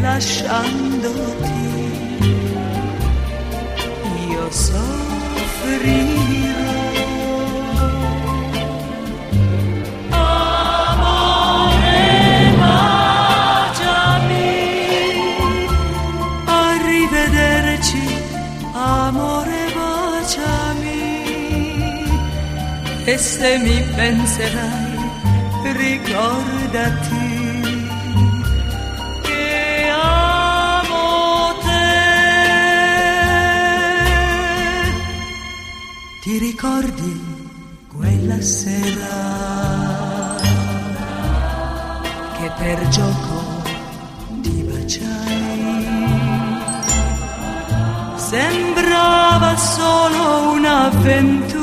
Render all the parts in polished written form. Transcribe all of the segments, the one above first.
lasciandoti io soffrirò. Amore, baciami, arrivederci, amore, baciami, e se mi penserai ricordati che amo te. Ti ricordi quella sera che per gioco ti baciai? Sembrava solo un'avventura,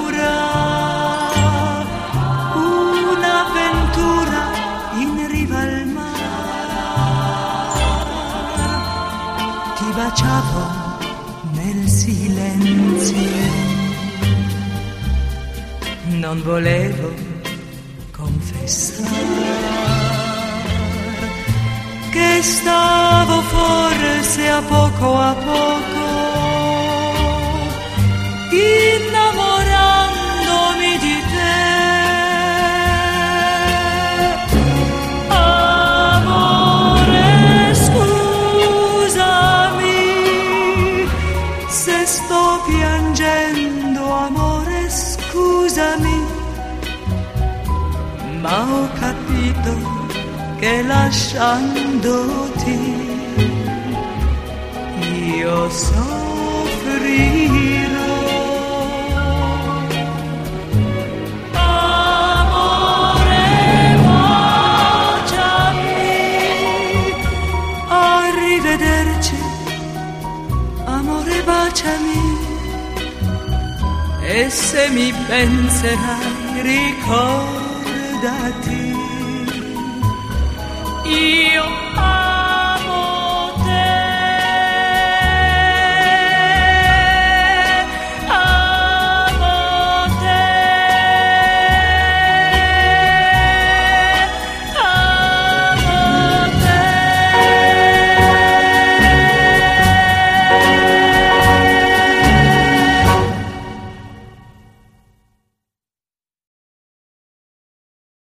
in riva al mare. Ti baciavo nel silenzio, non volevo confessare che stavo forse a poco innamorandomi di te. Amore, scusami se sto piangendo, amore, scusami, ma ho capito che lasciandoti io soffrirò. Amore, baciami, arrivederci, amore, baciami, e se mi penserai ricordati